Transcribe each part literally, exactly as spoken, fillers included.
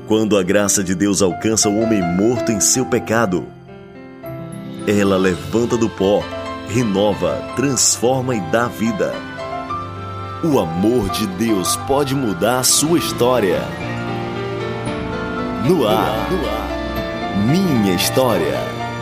Quando a graça de Deus alcança o homem morto em seu pecado, ela levanta do pó, renova, transforma e dá vida. O amor de Deus pode mudar a sua história. No ar, no ar, Minha História.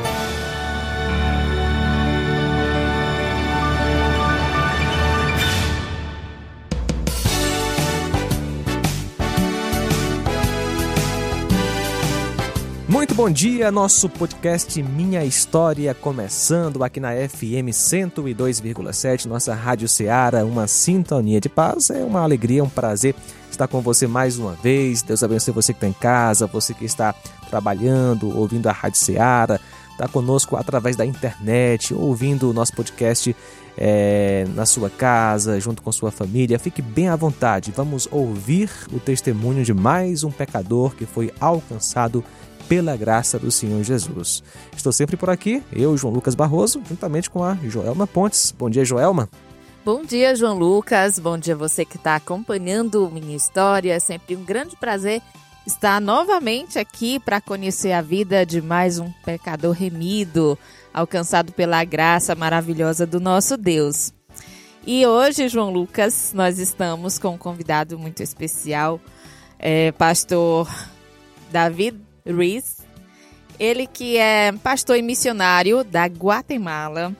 Muito bom dia, nosso podcast Minha História começando aqui na F M cento e dois vírgula sete, nossa Rádio Ceará, uma sintonia de paz. É uma alegria, um prazer estar com você mais uma vez. Deus abençoe você que está em casa, você que está trabalhando, ouvindo a Rádio Ceará, está conosco através da internet, ouvindo o nosso podcast é, na sua casa, junto com sua família. Fique bem à vontade, vamos ouvir o testemunho de mais um pecador que foi alcançado pela graça do Senhor Jesus. Estou sempre por aqui, eu, João Lucas Barroso, juntamente com a Joelma Pontes. Bom dia, Joelma. Bom dia, João Lucas. Bom dia você que está acompanhando Minha História. É sempre um grande prazer estar novamente aqui para conhecer a vida de mais um pecador remido, alcançado pela graça maravilhosa do nosso Deus. E hoje, João Lucas, nós estamos com um convidado muito especial, é, pastor Davi Ruiz, ele que é pastor e missionário da Guatemala,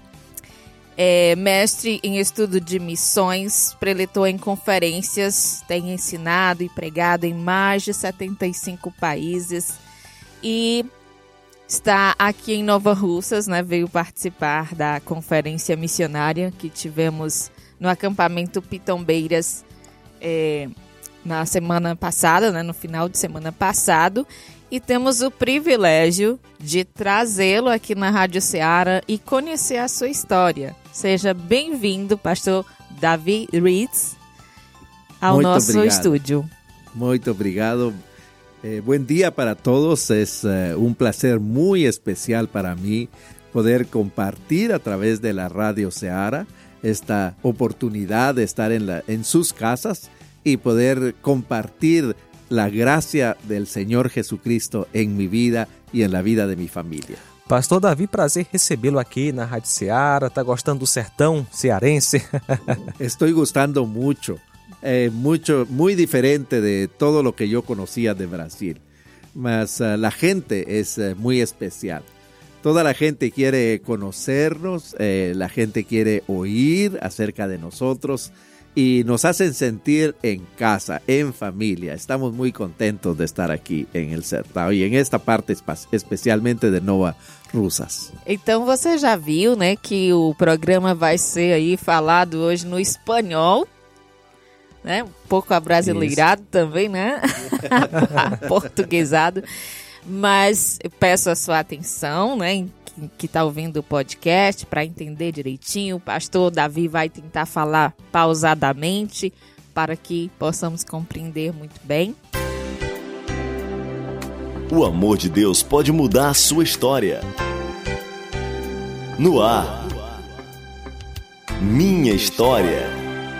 é mestre em estudo de missões, preletor em conferências, tem ensinado e pregado em mais de setenta e cinco países e está aqui em Nova Russas, né? Veio participar da conferência missionária que tivemos no acampamento Pitombeiras é, na semana passada, né? No final de semana passado. E temos o privilégio de trazê-lo aqui na Rádio Ceará e conhecer a sua história. Seja bem-vindo, pastor Davi Ruiz, ao Muito nosso obrigado. estúdio. Muito obrigado. Eh, buen día para todos. Es eh, un placer muy especial para mí poder compartir a través de la Radio Ceará esta oportunidad de estar en, la, en sus casas y poder compartir la gracia del Señor Jesucristo en mi vida y en la vida de mi familia. Pastor Davi, prazer recebê-lo aqui na Rádio Ceará. Tá gostando do sertão cearense? Estoy gustando mucho, eh, mucho, muy diferente de todo lo que yo conocía de Brasil. Mas uh, la gente es uh, muy especial. Toda la gente quiere conocernos, eh, la gente quiere oír acerca de nosotros. Y nos hacen sentir en casa, en familia. Estamos muy contentos de estar aqui em El Sertão e em esta parte especialmente de Nova Russas. Então você já viu, né, que o programa vai ser aí falado hoje no espanhol, né? Um pouco abrasileirado Isso. também, né? Portuguesado. Mas eu peço a sua atenção, né, que está ouvindo o podcast, para entender direitinho. O pastor Davi vai tentar falar pausadamente para que possamos compreender muito bem. O amor de Deus pode mudar a sua história. No ar, Minha História.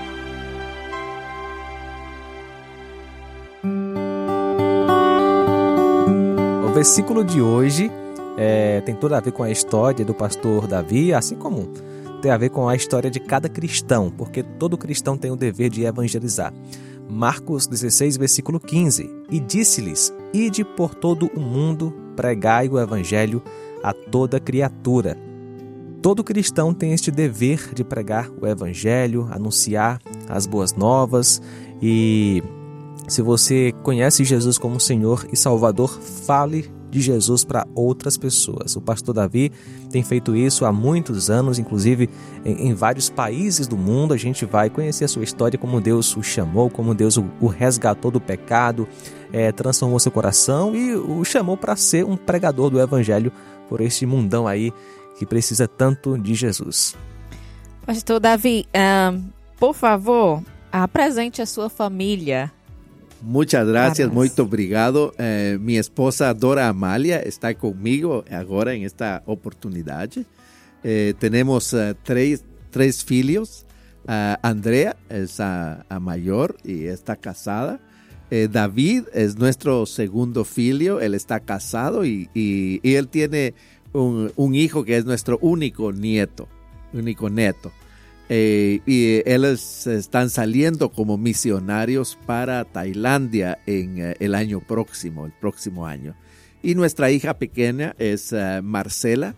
O versículo de hoje É, tem tudo a ver com a história do pastor Davi, assim como tem a ver com a história de cada cristão, porque todo cristão tem o dever de evangelizar. Marcos dezesseis, versículo quinze. E disse-lhes: Ide por todo o mundo, pregai o evangelho a toda criatura. Todo cristão tem este dever de pregar o evangelho, anunciar as boas novas. E se você conhece Jesus como Senhor e Salvador, fale de Jesus para outras pessoas. O pastor Davi tem feito isso há muitos anos, inclusive em, em vários países do mundo. A gente vai conhecer a sua história, como Deus o chamou, como Deus o, o resgatou do pecado, é, transformou seu coração e o chamou para ser um pregador do evangelho por este mundão aí que precisa tanto de Jesus. Pastor Davi, um, por favor, apresente a sua família. Muchas gracias, muito obrigado. Eh, mi esposa Dora Amalia está conmigo agora en esta oportunidad. Eh, tenemos uh, tres, tres filhos. Uh, Andrea es a, a mayor y está casada. Eh, David es nuestro segundo filio, él está casado y, y, y él tiene un, un hijo que es nuestro único nieto, único neto. Eh, y ellos están saliendo como misionarios para Tailandia en uh, el año próximo, el próximo año. Y nuestra hija pequeña es uh, Marcela,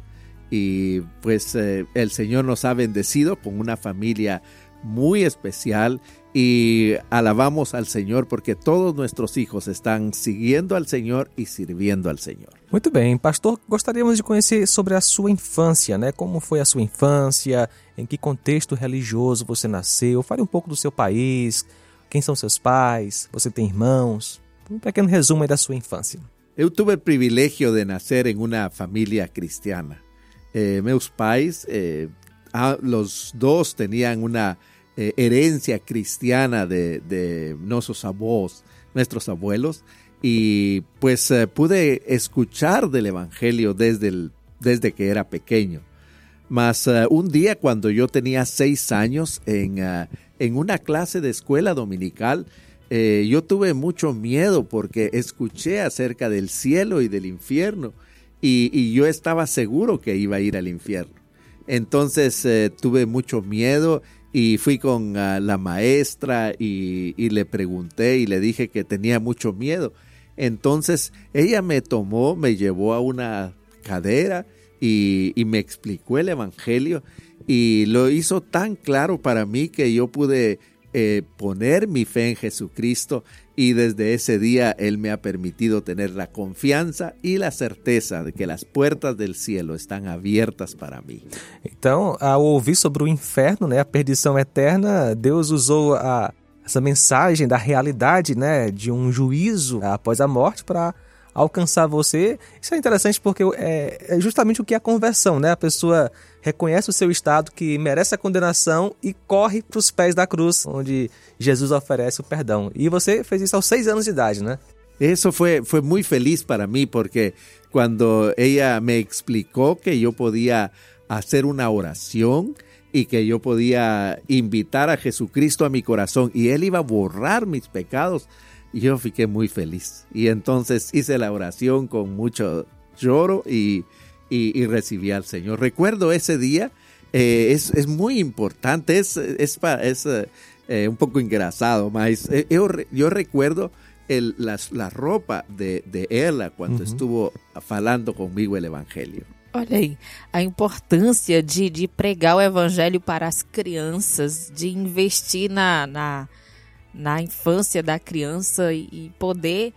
y pues uh, el Señor nos ha bendecido con una familia muy especial y alabamos al Señor porque todos nuestros hijos están siguiendo al Señor e sirviendo al Señor. Muito bem, pastor, gostaríamos de conhecer sobre a sua infância, né? Como foi a sua infância, em que contexto religioso você nasceu, fale um pouco do seu país, quem são seus pais, você tem irmãos, um pequeno resumo aí da sua infância. Eu tuve o privilégio de nascer em uma família cristiana. Eh, meus pais, eh, los dos tenían una eh, herencia cristiana de, de nuestros abuelos, nuestros abuelos, y pues eh, pude escuchar del evangelio desde, el, desde que era pequeño. Mas uh, un día cuando yo tenía seis años en, uh, en una clase de escuela dominical, eh, yo tuve mucho miedo porque escuché acerca del cielo y del infierno y, y yo estaba seguro que iba a ir al infierno. Entonces eh, tuve mucho miedo y fui con uh, la maestra y, y le pregunté y le dije que tenía mucho miedo. Entonces ella me tomó, me llevó a una cadera y, y me explicó el evangelio y lo hizo tan claro para mí que yo pude eh, poner mi fe en Jesucristo y desde ese día Él me ha permitido tener la confianza y la certeza de que las puertas del cielo están abiertas para mí. Então, ao ouvir sobre o inferno, né, a perdição eterna, Deus usou a, essa mensagem da realidade, né, de um juízo após a morte para alcançar você. Isso é interessante porque é, é justamente o que é a conversão, né? A pessoa reconhece o seu estado que merece a condenação e corre para os pés da cruz, onde Jesus oferece o perdão. E você fez isso aos seis anos de idade, né? Eso fue, fue muy feliz para mí porque cuando ella me explicó que yo podía hacer una oración y que yo podía invitar a Jesucristo a mi corazón y Él iba a borrar mis pecados, yo fiqué muy feliz. Y entonces hice la oración con mucho lloro y, y, y recibí al Señor. Recuerdo ese día, eh, es, es muy importante, es, es, es eh, un poco engrasado, mas eh, yo, yo recuerdo el, la, la ropa de, de ella cuando uh-huh. estuvo falando comigo el evangelio. Olha aí, a importância de, de pregar o evangelho para as crianças, de investir na, na, na infância da criança e, e poder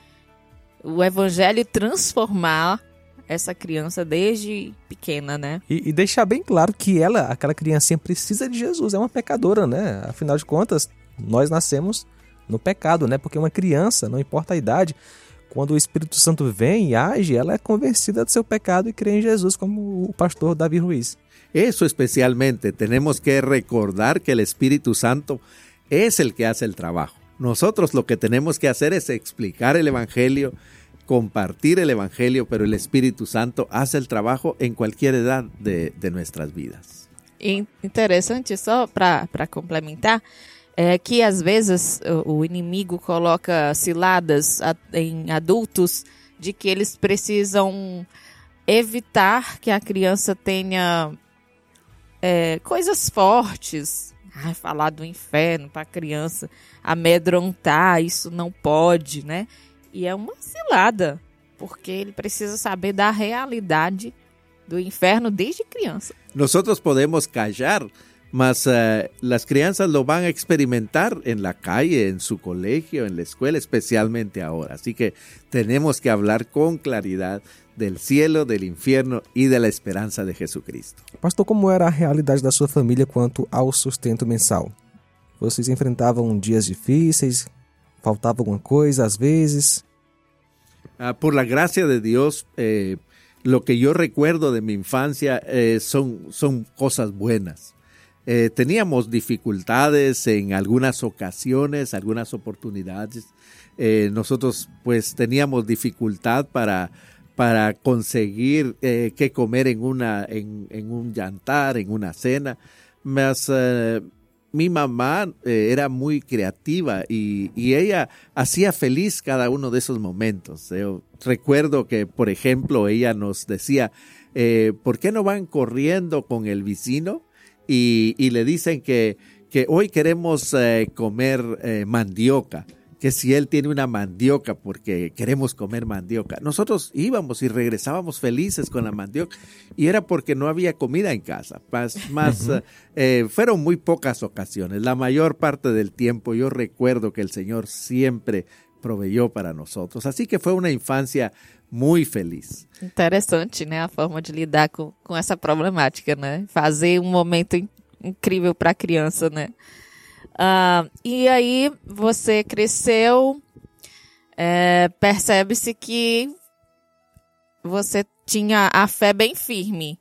o evangelho transformar essa criança desde pequena, né? E, e deixar bem claro que ela, aquela criancinha, precisa de Jesus, é uma pecadora, né? Afinal de contas, nós nascemos no pecado, né? Porque uma criança, não importa a idade, quando o Espírito Santo vem e age, ela é convencida do seu pecado e crê em Jesus, como o pastor Davi Ruiz. Eso especialmente, tenemos que recordar que el Espíritu Santo es el que hace el trabajo. Nosotros lo que tenemos que hacer es explicar el Evangelio, compartir el Evangelio, pero el Espíritu Santo hace el trabajo en cualquier edad de, de nuestras vidas. Interessante, só para complementar, é que às vezes o inimigo coloca ciladas em adultos de que eles precisam evitar que a criança tenha é, coisas fortes. Ai, falar do inferno para a criança amedrontar, isso não pode, né? E é uma cilada, porque ele precisa saber da realidade do inferno desde criança. Nosotros podemos callar, mas uh, las crianzas lo van a experimentar en la calle, en su colegio, en la escuela, especialmente ahora. Así que tenemos que hablar con claridad del cielo, del infierno e da esperança de Jesucristo. Pastor, como era a realidade da sua família quanto ao sustento mensal? Vocês enfrentavam dias difíceis? Faltava alguma coisa às vezes? Ah, por la gracia de Dios, eh, lo que yo recuerdo de mi infancia eh, son, son cosas buenas. Eh, teníamos dificultades en algunas ocasiones, algunas oportunidades. Eh, nosotros pues teníamos dificultad para, para conseguir eh, qué comer en, una, en, en un jantar, en una cena. Mas eh, mi mamá eh, era muy creativa y, y ella hacía feliz cada uno de esos momentos. Yo recuerdo que, por ejemplo, ella nos decía, eh, ¿por qué no van corriendo con el vecino? Y, y le dicen que, que hoy queremos eh, comer eh, mandioca, que si él tiene una mandioca porque queremos comer mandioca. Nosotros íbamos y regresábamos felices con la mandioca y era porque no había comida en casa. Más, más uh-huh. eh, fueron muy pocas ocasiones. La mayor parte del tiempo yo recuerdo que el Señor siempre proveyó para nosotros. Así que fue una infancia muy feliz. Interessante, né? A forma de lidar com, com essa problemática, né? Fazer um momento in- incrível para a criança, né? Uh, e aí você cresceu, é, percebe-se que você tinha a fé bem firme.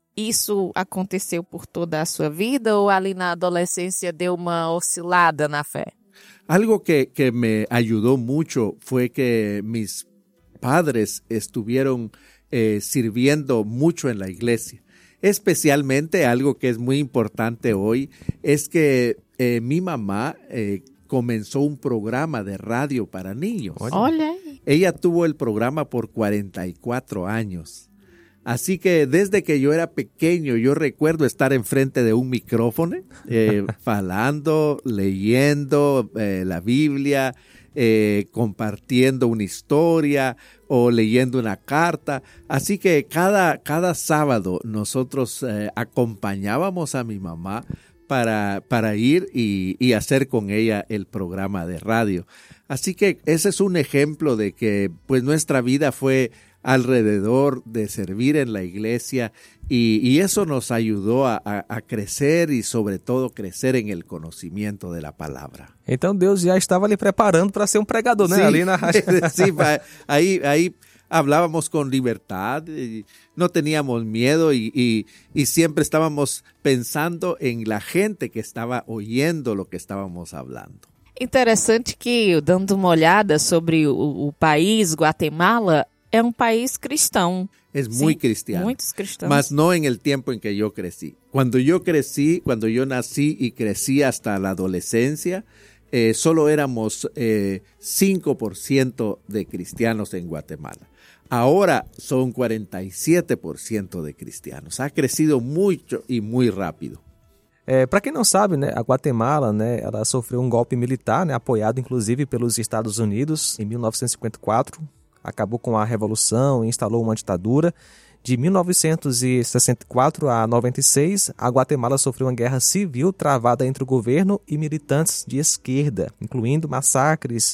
Isso aconteceu por toda a sua vida ou ali na adolescência deu uma oscilada na fé? Algo que, que me ayudó mucho fue que mis padres estuvieron eh, sirviendo mucho en la iglesia. Especialmente algo que es muy importante hoy es que eh, mi mamá eh, comenzó un programa de radio para niños. Olha. Ella tuvo el programa por cuarenta y cuatro años. Así que desde que yo era pequeño, yo recuerdo estar enfrente de un micrófono, eh, falando, leyendo eh, la Biblia, eh, compartiendo una historia o leyendo una carta. Así que cada, cada sábado nosotros eh, acompañábamos a mi mamá para, para ir y, y hacer con ella el programa de radio. Así que ese es un ejemplo de que pues nuestra vida fue alrededor de servir en la iglesia y, y eso nos ayudó a, a, a crecer y sobre todo crecer en el conocimiento de la palabra. Então Deus já estava ali preparando para ser um pregador, né? Sí, Ali na rádio. sí, ahí, ahí hablábamos con libertad, y no teníamos miedo y, y, y siempre estábamos pensando en la gente que estaba oyendo lo que estábamos hablando. Interessante que, dando uma olhada sobre o, o país, Guatemala, é um país cristão. Es muy Sí, cristiano. muchos cristianos. Mas no en el tiempo en que yo crecí. Cuando yo crecí, cuando yo nací y crecí hasta la adolescencia, eh, solo éramos eh, cinco por ciento de cristianos en Guatemala. Ahora son cuarenta y siete por ciento de cristianos. Ha crecido mucho y muy rápido. É, para quem não sabe, né, a Guatemala, né, ela sofreu um golpe militar, né, apoiado inclusive pelos Estados Unidos em mil novecentos e cinquenta e quatro. Acabou com a Revolução e instalou uma ditadura. De mil novecentos e sessenta e quatro a noventa e seis, a Guatemala sofreu uma guerra civil travada entre o governo e militantes de esquerda, incluindo massacres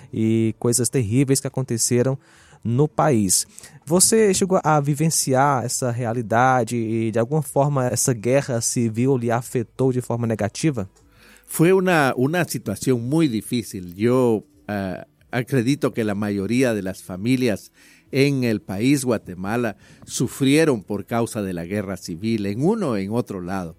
e coisas terríveis que aconteceram no país. Você chegou a vivenciar essa realidade e, de alguma forma, essa guerra civil lhe afetou de forma negativa? Fue una, una situación muy difícil. Yo uh, acredito que la mayoría de las familias en el país Guatemala sufrieron por causa de la guerra civil, en uno o en otro lado.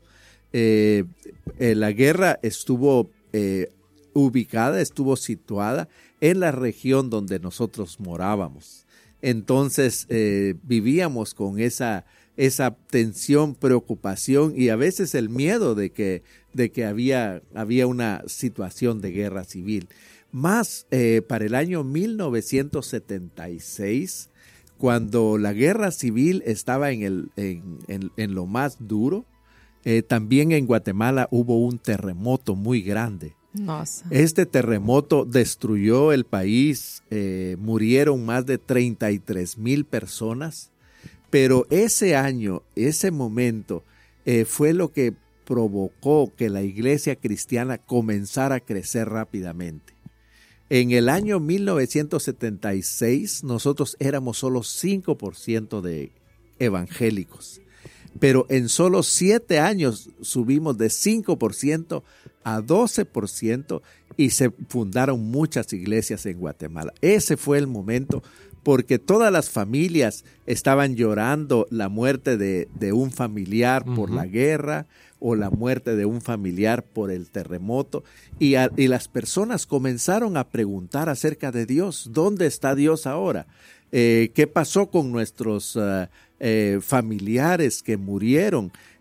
Eh, eh, la guerra estuvo eh, ubicada, estuvo situada en la región donde nosotros morábamos. Entonces eh, vivíamos con esa, esa tensión, preocupación y a veces el miedo de que, de que había, había una situación de guerra civil. Más eh, para el año mil novecientos setenta y seis, cuando la guerra civil estaba en, el, en, en, en lo más duro, eh, también en Guatemala hubo un terremoto muy grande. Nossa. Este terremoto destruyó el país, eh, murieron más de treinta y tres mil personas, pero ese año, ese momento, eh, fue lo que provocó que la iglesia cristiana comenzara a crecer rápidamente. En el año mil novecientos setenta y seis, nosotros éramos solo cinco por ciento de evangélicos, pero en solo siete años subimos de cinco por ciento a doce por ciento y se fundaron muchas iglesias en Guatemala. Ese fue el momento porque todas las familias estaban llorando la muerte de, de un familiar por uh-huh. la guerra o la muerte de un familiar por el terremoto y, a, y las personas comenzaron a preguntar acerca de Dios. ¿Dónde está Dios ahora? Eh, ¿Qué pasó con nuestros uh, eh, familiares que murieron?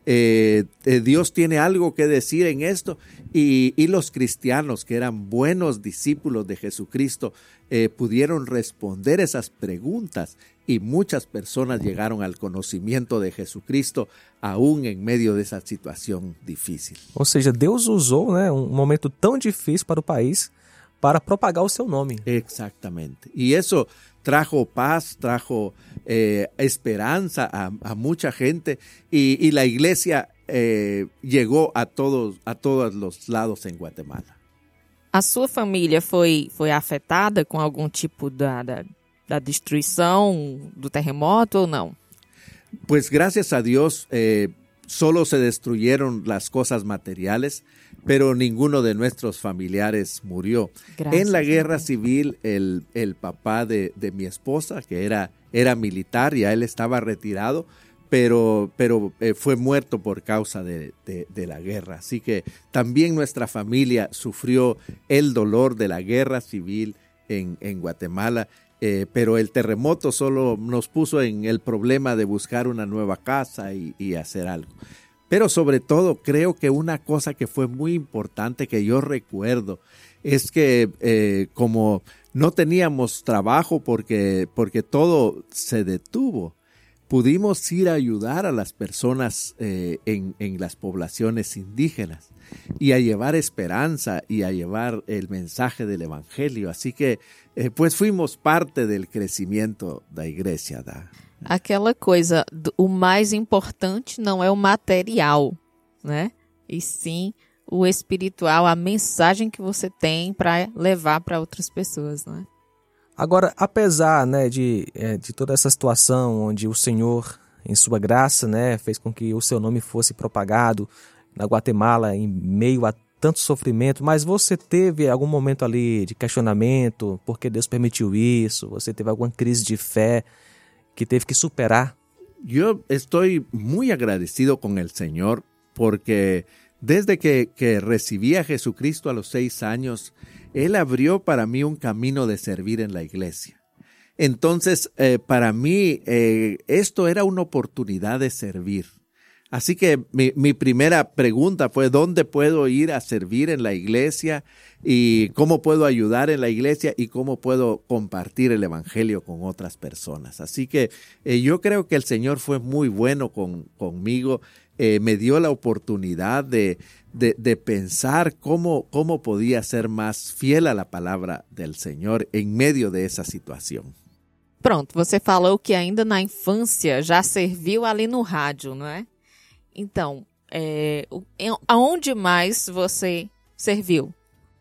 Eh, eh, Dios tiene algo que decir en esto. Y, y los cristianos que eran buenos discípulos de Jesucristo eh, pudieron responder esas preguntas y muchas personas llegaron al conocimiento de Jesucristo aún en medio de esa situación difícil. Ou seja, Deus usou, né, um momento tão difícil para o país para propagar o seu nome. Exactamente. Y eso trajo paz, trajo eh, esperanza a, a mucha gente y, y la iglesia eh, llegó a todos, a todos los lados en Guatemala. A sua família foi, foi afetada com algum tipo da, da, da destruição do terremoto ou não? Pues gracias a Dios eh, solo se destruyeron las cosas materiales, pero ninguno de nuestros familiares murió. Gracias, en la guerra Dios. civil, el, el papá de, de mi esposa, que era, era militar, ya él estaba retirado, pero, pero eh, fue muerto por causa de, de, de la guerra. Así que también nuestra familia sufrió el dolor de la guerra civil en, en Guatemala. Eh, pero el terremoto solo nos puso en el problema de buscar una nueva casa y, y hacer algo. Pero sobre todo creo que una cosa que fue muy importante que yo recuerdo es que eh, como no teníamos trabajo porque, porque todo se detuvo, pudimos ir a ayudar a las personas eh, en, en las poblaciones indígenas y a llevar esperanza y a llevar el mensaje del evangelio. Así que eh, pues fuimos parte del crecimiento da igreja. Da. Aquela coisa, do- o mais importante não é o material, né? E sim o espiritual, a mensagem que você tem para levar para outras pessoas, né? Agora, apesar, né, de, é, de toda essa situação onde o Senhor, em sua graça, né, fez com que o seu nome fosse propagado na Guatemala em meio a tanto sofrimento, mas você teve algum momento ali de questionamento, por que Deus permitiu isso? Você teve alguma crise de fé que teve que superar? Yo estoy muy agradecido con el Señor porque desde que, que recibí a Jesucristo a los seis años, Él abrió para mí un camino de servir en la iglesia. Entonces, eh, para mí, eh, esto era una oportunidad de servir. Así que mi, mi primera pregunta fue, ¿dónde puedo ir a servir en la iglesia? ¿Y cómo puedo ayudar en la iglesia? ¿Y cómo puedo compartir el evangelio con otras personas? Así que eh, yo creo que el Señor fue muy bueno con, conmigo. Eh, me dio la oportunidad de, de, de pensar cómo, cómo podía ser más fiel a la palabra del Señor en medio de esa situación. Pronto, você falou que ainda na infância já serviu ali no rádio, não é? Então, é, o- em- aonde mais você serviu?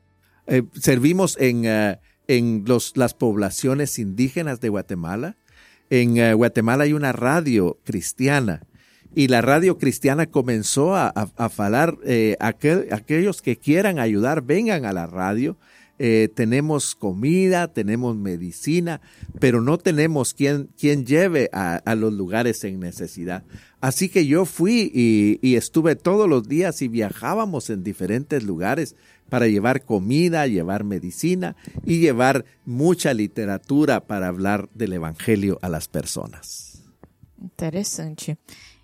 Eh, servimos en, uh, en los, las poblaciones indígenas de Guatemala. En uh, Guatemala hay una radio cristiana y la radio cristiana comenzó a, a, a falar, eh, aquel, aquellos que quieran ayudar, vengan a la radio. Eh, tenemos comida, tenemos medicina, pero no tenemos quien, quien lleve a, a los lugares en necesidad. Así que yo fui y, y estuve todos los días y viajábamos en diferentes lugares para llevar comida, llevar medicina y llevar mucha literatura para hablar del evangelio a las personas. Interessante.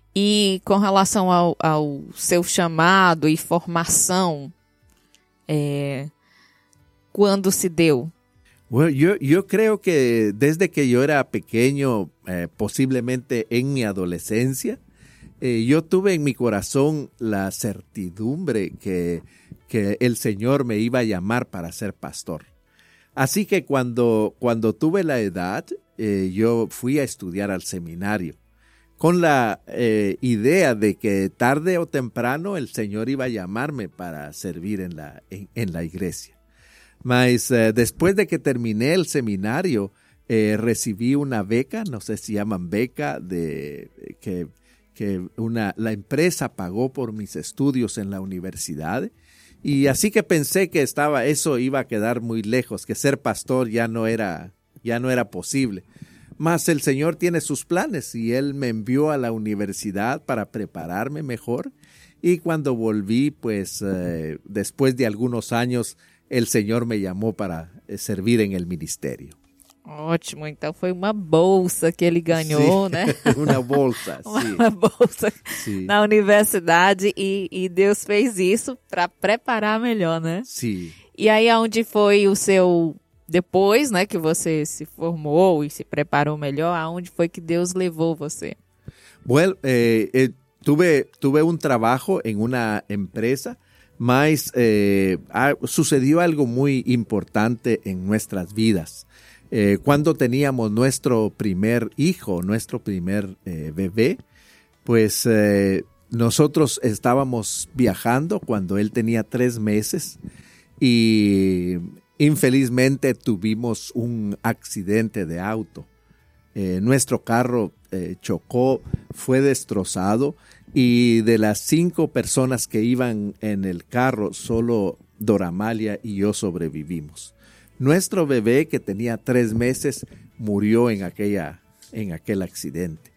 E com relação ao, ao seu chamado e formação, é, quando se deu? Bueno, yo, yo creo que desde que yo era pequeño, eh, posiblemente en mi adolescencia, eh, yo tuve en mi corazón la certidumbre que, que el Señor me iba a llamar para ser pastor. Así que cuando, cuando tuve la edad, eh, yo fui a estudiar al seminario con la eh, idea de que tarde o temprano el Señor iba a llamarme para servir en la, en, en la iglesia. Mas eh, después de que terminé el seminario, eh, recibí una beca, no sé si llaman beca, de que, que una, la empresa pagó por mis estudios en la universidad. Y así que pensé que estaba, eso iba a quedar muy lejos, que ser pastor ya no era, ya no era posible. Mas el Señor tiene sus planes y Él me envió a la universidad para prepararme mejor. Y cuando volví, pues eh, después de algunos años, el Señor me llamó para servir en el ministerio. Ótimo, então foi uma bolsa que ele ganhou, sí, né? Una bolsa, uma, sí. uma bolsa Sí. na universidade e, e Deus fez isso para preparar melhor, né? Sí. E aí, aonde foi o seu... Depois, né, que você se formou e se preparou melhor, aonde foi que Deus levou você? Bueno, eh, eh, tuve, tuve un trabajo en una empresa, mas eh, ah, sucedió algo muy importante en nuestras vidas. Eh, cuando teníamos nuestro primer hijo, nuestro primer eh, bebé, pues eh, nosotros estábamos viajando cuando él tenía tres meses y infelizmente tuvimos un accidente de auto. Eh, nuestro carro eh, chocó, fue destrozado y de las cinco personas que iban en el carro, solo Doramalia y yo sobrevivimos. Nuestro bebé, que tenía tres meses, murió en, aquella, en aquel accidente.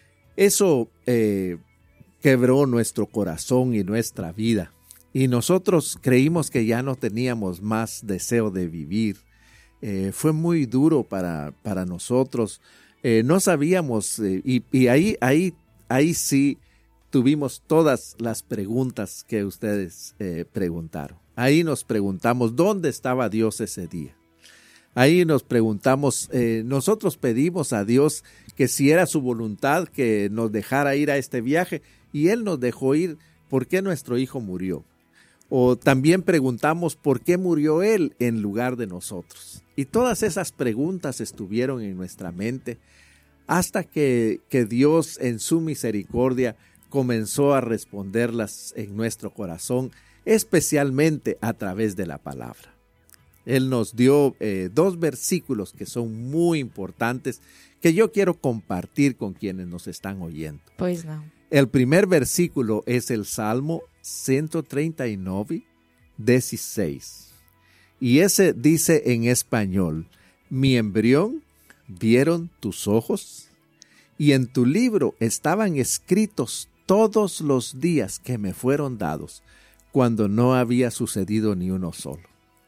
Eso eh, quebró nuestro corazón y nuestra vida. Y nosotros creímos que ya no teníamos más deseo de vivir. Eh, fue muy duro para, para nosotros. Eh, no sabíamos, eh, y, y ahí, ahí, ahí sí tuvimos todas las preguntas que ustedes eh, preguntaron. Ahí nos preguntamos, ¿dónde estaba Dios ese día? Ahí nos preguntamos, eh, nosotros pedimos a Dios que si era su voluntad que nos dejara ir a este viaje, y Él nos dejó ir, ¿por qué nuestro hijo murió? O también preguntamos por qué murió Él en lugar de nosotros. Y todas esas preguntas estuvieron en nuestra mente hasta que, que Dios en su misericordia comenzó a responderlas en nuestro corazón, especialmente a través de la palabra. Él nos dio eh, dos versículos que son muy importantes que yo quiero compartir con quienes nos están oyendo. Pues no. El primer versículo es el Salmo ciento treinta y nueve, dieciséis. Y ese dice en español, mi embrión vieron tus ojos, y en tu libro estaban escritos todos los días que me fueron dados, cuando no había sucedido ni uno solo.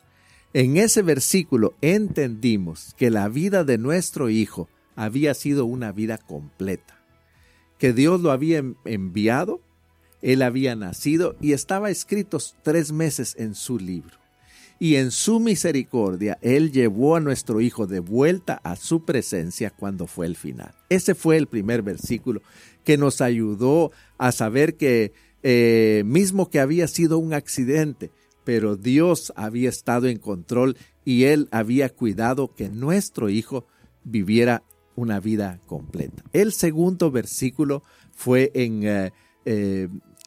En ese versículo entendimos que la vida de nuestro hijo había sido una vida completa, que Dios lo había enviado, él había nacido y estaba escritos tres meses en su libro. Y en su misericordia, Él llevó a nuestro hijo de vuelta a su presencia cuando fue el final. Ese fue el primer versículo que nos ayudó a saber que eh, mismo que había sido un accidente, pero Dios había estado en control y Él había cuidado que nuestro hijo viviera una vida completa. El segundo versículo fue en eh, eh,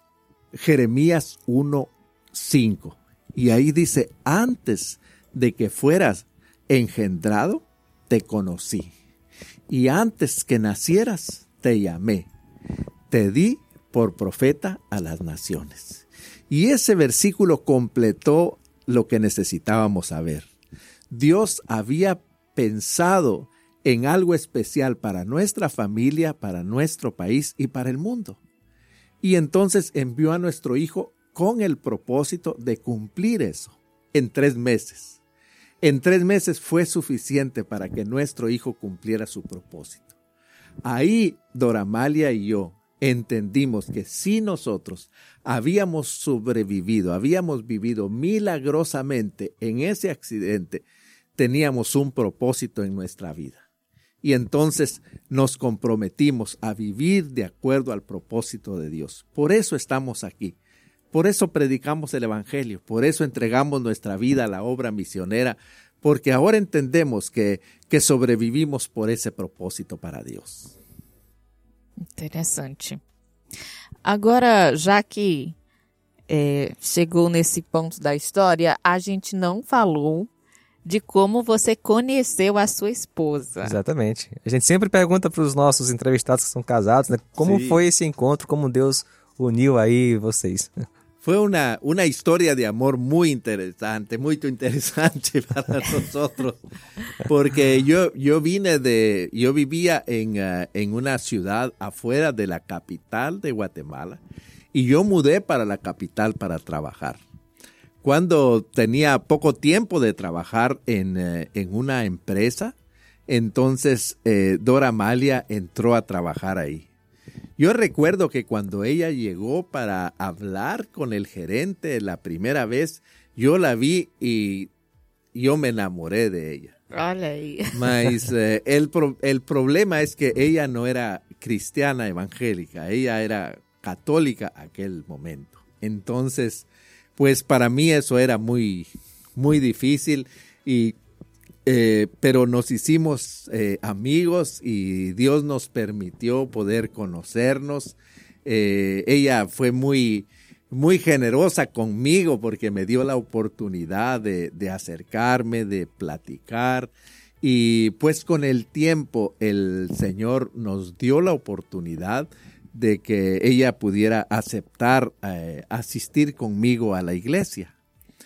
Jeremías uno, cinco. Y ahí dice, antes de que fueras engendrado, te conocí. Y antes que nacieras, te llamé. Te di por profeta a las naciones. Y ese versículo completó lo que necesitábamos saber. Dios había pensado en algo especial para nuestra familia, para nuestro país y para el mundo. Y entonces envió a nuestro hijo con el propósito de cumplir eso en tres meses. En tres meses fue suficiente para que nuestro hijo cumpliera su propósito. Ahí Doramalia y yo entendimos que si nosotros habíamos sobrevivido, habíamos vivido milagrosamente en ese accidente, teníamos un propósito en nuestra vida. Y entonces nos comprometimos a vivir de acuerdo al propósito de Dios. Por eso estamos aquí. Por eso predicamos el Evangelio. Por eso entregamos nuestra vida a la obra misionera. Porque ahora entendemos que, que sobrevivimos por ese propósito para Dios. Interessante. Agora, já que é, chegou nesse ponto da história, a gente não falou de como você conheceu a sua esposa. Exatamente. A gente sempre pergunta para os nossos entrevistados que são casados, né? Como Sim. foi esse encontro, como Deus uniu aí vocês. Fue una, una historia de amor muy interesante, muy interesante para nosotros, porque yo, yo vine de, yo vivía en, uh, en una ciudad afuera de la capital de Guatemala y yo mudé para la capital para trabajar. Cuando tenía poco tiempo de trabajar en, uh, en una empresa, Entonces eh, Dora Amalia entró a trabajar ahí. Yo recuerdo que cuando ella llegó para hablar con el gerente la primera vez, yo la vi y yo me enamoré de ella. Olha aí. Mas eh, el, pro, el problema es que ella no era cristiana evangélica, ella era católica aquel momento. Entonces, pues para mí eso era muy, muy difícil, y, eh, pero nos hicimos eh, amigos y Dios nos permitió poder conocernos. Eh, ella fue muy, muy generosa conmigo porque me dio la oportunidad de, de acercarme, de platicar. Y pues con el tiempo el Señor nos dio la oportunidad de que ella pudiera aceptar eh, asistir conmigo a la iglesia.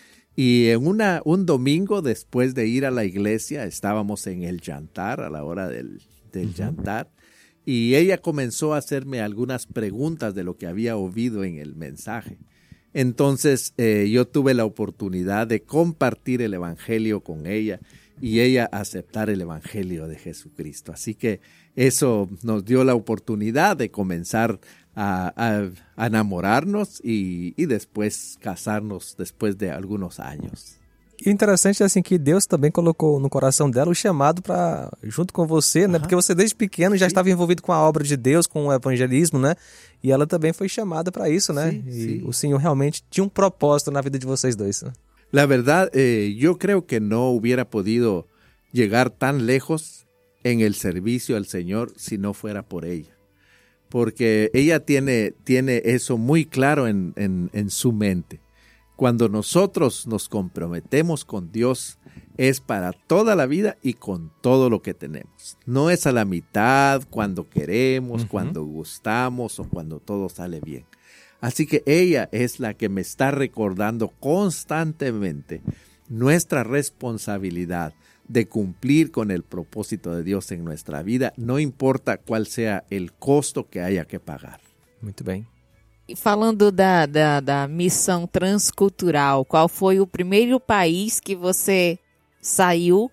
Y en una, un domingo después de ir a la iglesia, estábamos en el yantar, a la hora del, del uh-huh. yantar, y ella comenzó a hacerme algunas preguntas de lo que había oído en el mensaje. Entonces eh, yo tuve la oportunidad de compartir el evangelio con ella y ella aceptar el evangelio de Jesucristo. Así que eso nos dio la oportunidad de comenzar a, a, a enamorarnos y, y después casarnos después de algunos años. E o interessante é assim que Deus também colocou no coração dela o chamado para, junto com você, né? Uhum. Porque você desde pequeno já sim. estava envolvido com a obra de Deus, com o evangelismo, né? E ela também foi chamada para isso, né? Sim, e sim. o Senhor realmente tinha um propósito na vida de vocês dois, né? La verdad, eh, yo creo que no hubiera podido llegar tan lejos en el servicio al Señor si no fuera por ella. Porque ella tiene, tiene eso muy claro en, en, en su mente. Cuando nosotros nos comprometemos con Dios, es para toda la vida y con todo lo que tenemos. No es a la mitad, cuando queremos, uh-huh. cuando gustamos o cuando todo sale bien. Así que ella es la que me está recordando constantemente nuestra responsabilidad de cumplir con el propósito de Dios en nuestra vida, no importa cuál sea el costo que haya que pagar. Muito bem. E falando da, da, da missão transcultural, qual foi o primeiro país que você saiu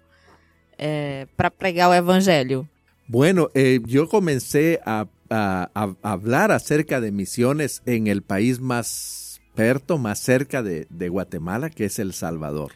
é, para pregar o evangelho? Bueno, eh, yo comencé a, a, a hablar acerca de misiones en el país más perto, más cerca de, de Guatemala, que es El Salvador.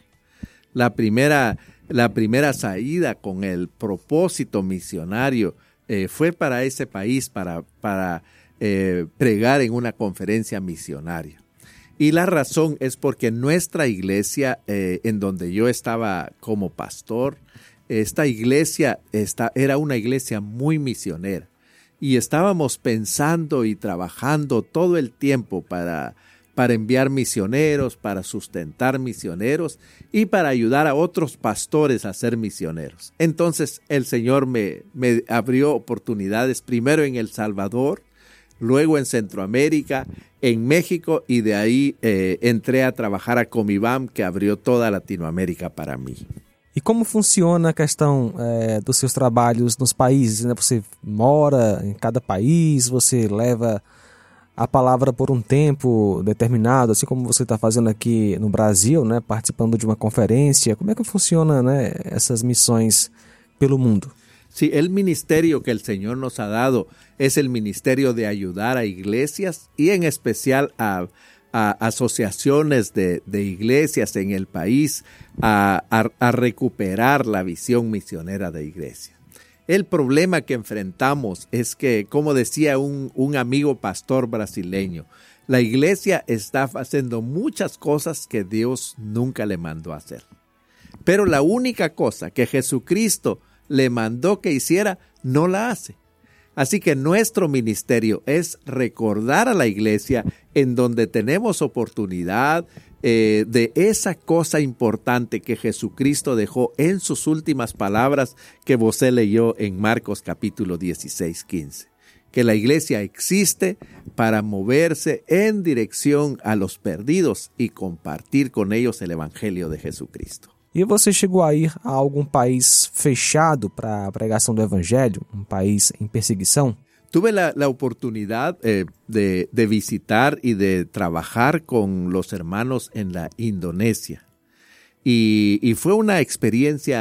La primera, la primera salida con el propósito misionario eh, fue para ese país, para, para eh, pregar en una conferencia misionaria. Y la razón es porque nuestra iglesia, eh, en donde yo estaba como pastor, esta iglesia esta, era una iglesia muy misionera. Y estábamos pensando y trabajando todo el tiempo para, para enviar misioneros, para sustentar misioneros y para ayudar a otros pastores a ser misioneros. Entonces el Señor me, me abrió oportunidades primero en El Salvador, luego en Centroamérica, en México, y de ahí eh, entré a trabajar a Comibam, que abrió toda Latinoamérica para mí. E como funciona a questão é, dos seus trabalhos nos países, né? Você mora em cada país, você leva a palavra por um tempo determinado, assim como você está fazendo aqui no Brasil, né? Participando de uma conferência. Como é que funciona, né, essas missões pelo mundo? Sí, el ministerio que el Señor nos ha dado es el ministerio de ayudar a iglesias y en especial a, a asociaciones de, de iglesias en el país a, a, a recuperar la visión misionera de iglesia. El problema que enfrentamos es que, como decía un, un amigo pastor brasileño, la iglesia está haciendo muchas cosas que Dios nunca le mandó a hacer. Pero la única cosa que Jesucristo le mandó que hiciera, no la hace. Así que nuestro ministerio es recordar a la iglesia en donde tenemos oportunidad eh, de esa cosa importante que Jesucristo dejó en sus últimas palabras que vos leyó en Marcos capítulo dieciséis, quince. Que la iglesia existe para moverse en dirección a los perdidos y compartir con ellos el evangelio de Jesucristo. E você chegou a ir a algum país fechado para a pregação do evangelho, um país em perseguição? Tuve la, la oportunidad eh, de, de visitar y de trabajar con los hermanos en la Indonesia. Y, y fue una experiencia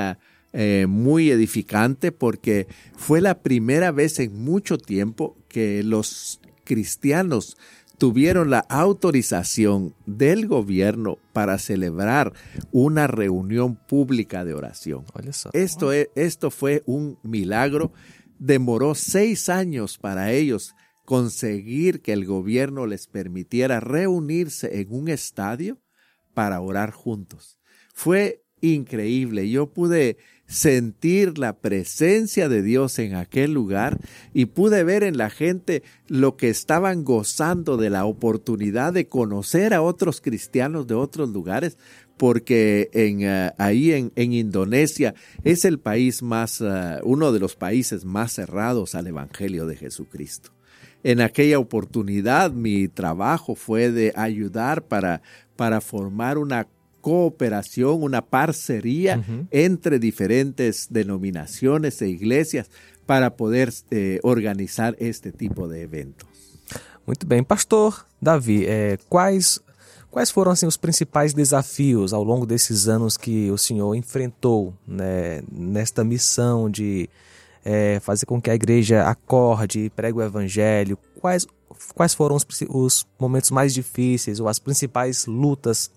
eh, muy edificante porque fue la primera vez en mucho tiempo que los cristianos tuvieron la autorización del gobierno para celebrar una reunión pública de oración. Esto, es, esto fue un milagro. Demoró seis años para ellos conseguir que el gobierno les permitiera reunirse en un estadio para orar juntos. Fue increíble. Yo pude sentir la presencia de Dios en aquel lugar y pude ver en la gente lo que estaban gozando de la oportunidad de conocer a otros cristianos de otros lugares, porque en, uh, ahí en, en Indonesia es el país más, uh, uno de los países más cerrados al Evangelio de Jesucristo. En aquella oportunidad mi trabajo fue de ayudar para, para formar una cooperación, una parcería uh-huh. entre diferentes denominaciones e iglesias para poder eh, organizar este tipo de eventos. Muito bem. Pastor Davi, eh, quais, quais foram assim, os principais desafios ao longo desses anos que o senhor enfrentou, né, nesta missão de eh, fazer com que a igreja acorde e pregue o evangelho? Quais, quais foram os, os momentos mais difíceis ou as principais lutas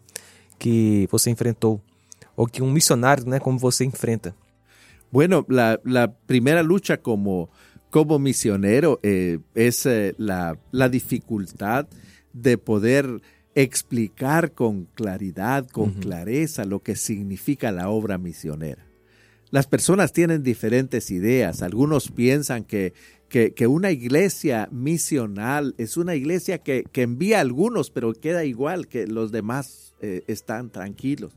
que você enfrentou, o que un misionario, né, como você enfrenta? Bueno, la, la primera lucha como, como misionero eh, es eh, la, la dificultad de poder explicar con claridad, con uh-huh. clareza lo que significa la obra misionera. Las personas tienen diferentes ideas. Algunos piensan que Que, que una iglesia misional es una iglesia que, que envía a algunos, pero queda igual, que los demás eh, están tranquilos.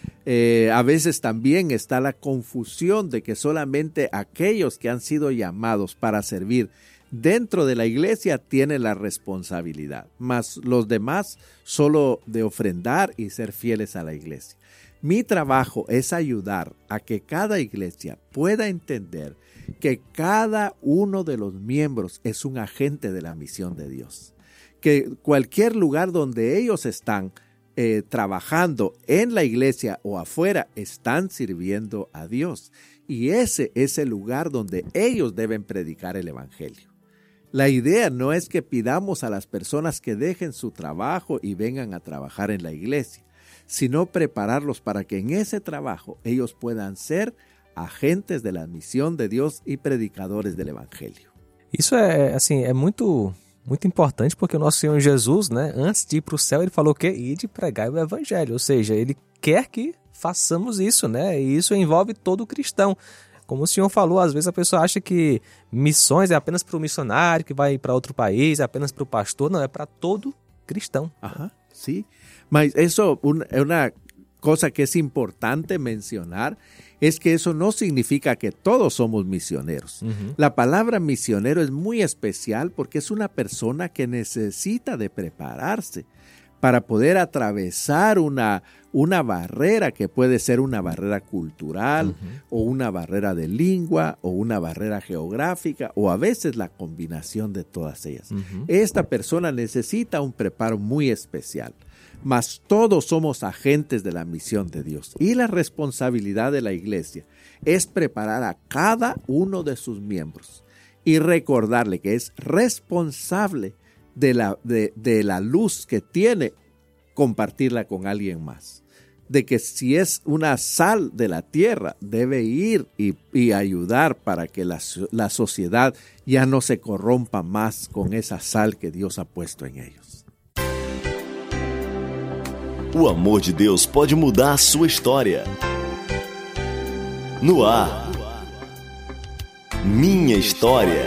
Eh, a veces también está la confusión de que solamente aquellos que han sido llamados para servir dentro de la iglesia tienen la responsabilidad, mas los demás solo de ofrendar y ser fieles a la iglesia. Mi trabajo es ayudar a que cada iglesia pueda entender que cada uno de los miembros es un agente de la misión de Dios. Que cualquier lugar donde ellos están eh, trabajando en la iglesia o afuera, están sirviendo a Dios. Y ese es el lugar donde ellos deben predicar el evangelio. La idea no es que pidamos a las personas que dejen su trabajo y vengan a trabajar en la iglesia, sino prepararlos para que en ese trabajo ellos puedan ser agentes de la missão de Deus e predicadores do evangelho. Isso é assim, é muito muito importante, porque o nosso Senhor Jesus, né, antes de ir para o céu, ele falou que ir de pregar o evangelho, ou seja, ele quer que façamos isso, né? E isso envolve todo cristão. Como o senhor falou, às vezes a pessoa acha que missões é apenas para o missionário que vai para outro país, é apenas para o pastor, não, é para todo cristão. Ajá, sí. Mas eso é uma coisa que é importante mencionar, es que eso no significa que todos somos misioneros. Uh-huh. La palabra misionero es muy especial porque es una persona que necesita de prepararse para poder atravesar una, una barrera que puede ser una barrera cultural uh-huh. o una barrera de lengua o una barrera geográfica o a veces la combinación de todas ellas. Uh-huh. Esta persona necesita un preparo muy especial. Mas todos somos agentes de la misión de Dios. Y la responsabilidad de la iglesia es preparar a cada uno de sus miembros y recordarle que es responsable de la, de, de la luz que tiene, compartirla con alguien más. De que si es una sal de la tierra, debe ir y, y ayudar para que la, la sociedad ya no se corrompa más con esa sal que Dios ha puesto en ellos. O amor de Deus pode mudar a sua história. No ar, Minha História.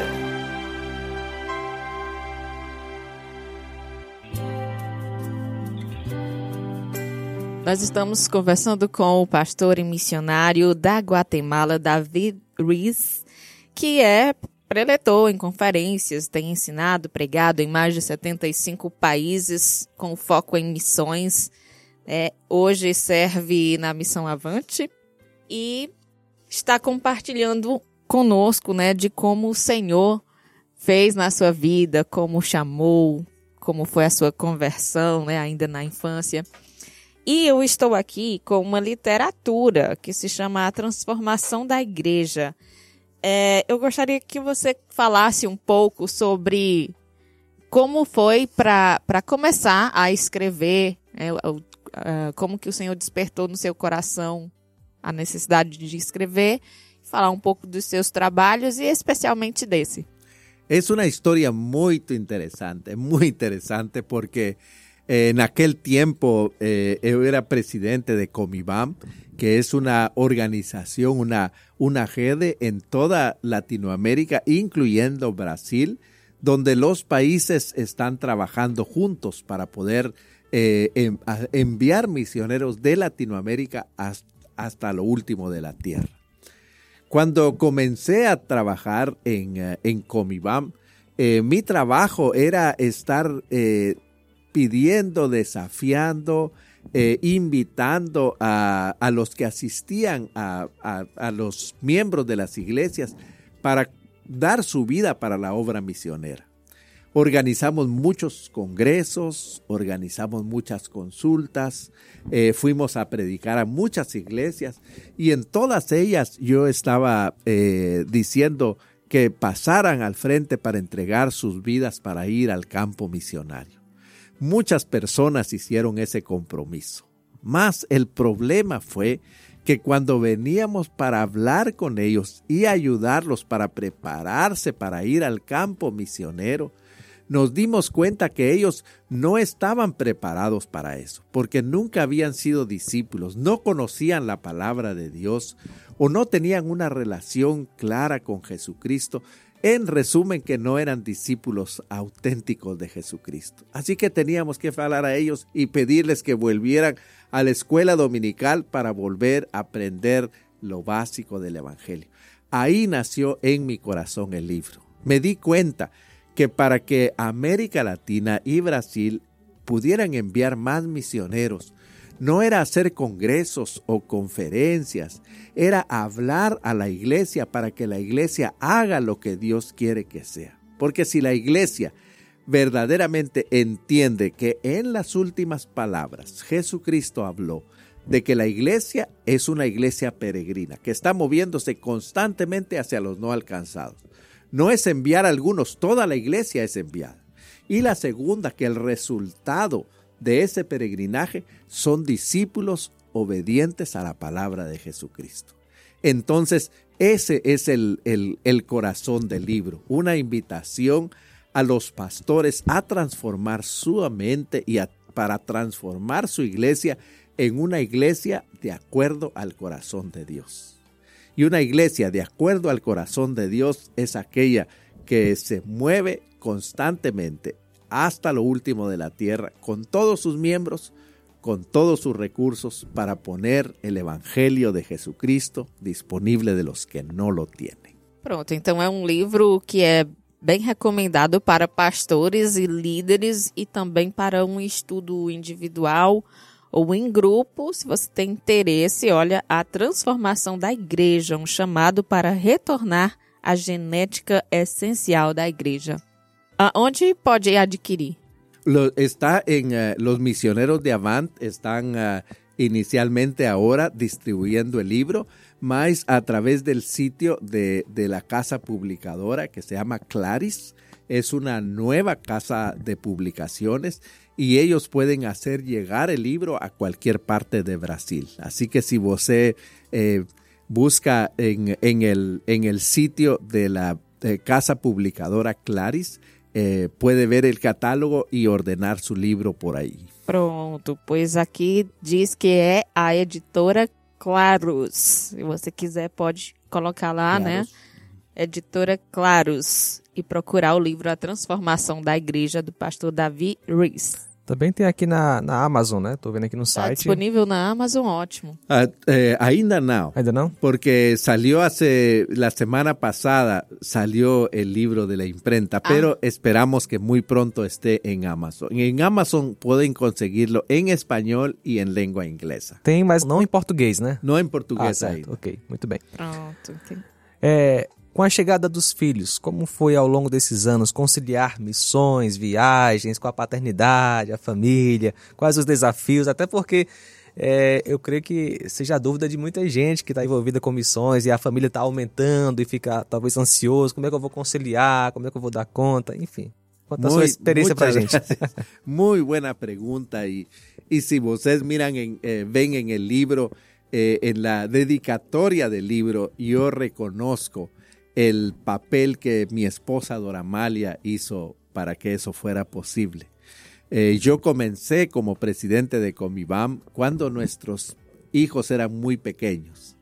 Nós estamos conversando com o pastor e missionário da Guatemala, David Ruiz, que é preletor em conferências, tem ensinado, pregado em mais de setenta e cinco países com foco em missões. É, hoje serve na Missão Avante e está compartilhando conosco, né, de como o Senhor fez na sua vida, como chamou, como foi a sua conversão, né, ainda na infância. E eu estou aqui com uma literatura que se chama A Transformação da Igreja. É, eu gostaria que você falasse um pouco sobre como foi para começar a escrever, é, o, a, como que o Senhor despertou no seu coração a necessidade de escrever, falar um pouco dos seus trabalhos e especialmente desse. É uma história muito interessante, muito interessante porque eh, en aquel tiempo eh, yo era presidente de Comibam, que es una organización, una, una red en toda Latinoamérica, incluyendo Brasil, donde los países están trabajando juntos para poder eh, en, enviar misioneros de Latinoamérica hasta, hasta lo último de la tierra. Cuando comencé a trabajar en, en Comibam, eh, mi trabajo era estar eh, pidiendo, desafiando, eh, invitando a, a los que asistían a, a, a los miembros de las iglesias para dar su vida para la obra misionera. Organizamos muchos congresos, organizamos muchas consultas, eh, fuimos a predicar a muchas iglesias y en todas ellas yo estaba eh, diciendo que pasaran al frente para entregar sus vidas para ir al campo misionario. Muchas personas hicieron ese compromiso, mas el problema fue que cuando veníamos para hablar con ellos y ayudarlos para prepararse para ir al campo misionero, nos dimos cuenta que ellos no estaban preparados para eso, porque nunca habían sido discípulos, no conocían la palabra de Dios o no tenían una relación clara con Jesucristo. En resumen, que no eran discípulos auténticos de Jesucristo. Así que teníamos que hablar a ellos y pedirles que volvieran a la escuela dominical para volver a aprender lo básico del Evangelio. Ahí nació en mi corazón el libro. Me di cuenta que para que América Latina y Brasil pudieran enviar más misioneros, no era hacer congresos o conferencias, era hablar a la iglesia para que la iglesia haga lo que Dios quiere que sea. Porque si la iglesia verdaderamente entiende que en las últimas palabras Jesucristo habló de que la iglesia es una iglesia peregrina, que está moviéndose constantemente hacia los no alcanzados. No es enviar a algunos, toda la iglesia es enviada. Y la segunda, que el resultado de ese peregrinaje son discípulos obedientes a la palabra de Jesucristo. Entonces, ese es el, el, el corazón del libro, una invitación a los pastores a transformar su mente y a, para transformar su iglesia en una iglesia de acuerdo al corazón de Dios. Y una iglesia de acuerdo al corazón de Dios es aquella que se mueve constantemente hasta lo último de la tierra, con todos sus miembros, con todos sus recursos, para poner el Evangelio de Jesucristo disponible de los que no lo tienen. Pronto, então é um livro que é bem recomendado para pastores e líderes e também para um estudo individual ou em grupo. Se você tem interesse, olha, A Transformação da Igreja, um chamado para retornar à genética essencial da igreja. ¿Onde pode adquirir? Lo, está en uh, los misioneros de Avant, están uh, inicialmente ahora distribuyendo el libro, más a través del sitio de, de la casa publicadora que se llama Claris. Es una nueva casa de publicaciones y ellos pueden hacer llegar el libro a cualquier parte de Brasil. Así que si usted eh, busca en, en, el, en el sitio de la de casa publicadora Claris, Eh, puede ver el catálogo y ordenar su libro por ahí. Pronto, pois aqui diz que é a editora Claros. Se você quiser, pode colocar lá, Claros, né? Editora Claros. E procurar o livro A Transformação da Igreja, do pastor Davi Rees. Também tem aqui na, na Amazon, né? Tô vendo aqui no Está site. disponível na Amazon, ótimo. Uh, eh, ainda no. Ainda no? Porque salió hace, la semana pasada salió el libro de la imprenta, ah. pero esperamos que muy pronto esté en Amazon. En Amazon pueden conseguirlo en español y en lengua inglesa. Tem, mas não em português, né? No en portugués ah, ainda. Ok, muito bem. Pronto. Okay. É, Com a chegada dos filhos, como foi ao longo desses anos conciliar missões, viagens, com a paternidade, a família, quais os desafios, até porque é, eu creio que seja a dúvida de muita gente que está envolvida com missões e a família está aumentando e fica talvez ansioso, como é que eu vou conciliar, como é que eu vou dar conta, enfim. Conta a sua experiência para a gente. Muy buena pregunta y, y si vocês miran, en, eh, ven en el libro, eh, en la dedicatoria del libro, yo reconozco el papel que mi esposa Doramalia hizo para que eso fuera posible. Eh, yo comencé como presidente de Comibam cuando nuestros hijos eran muy pequeños.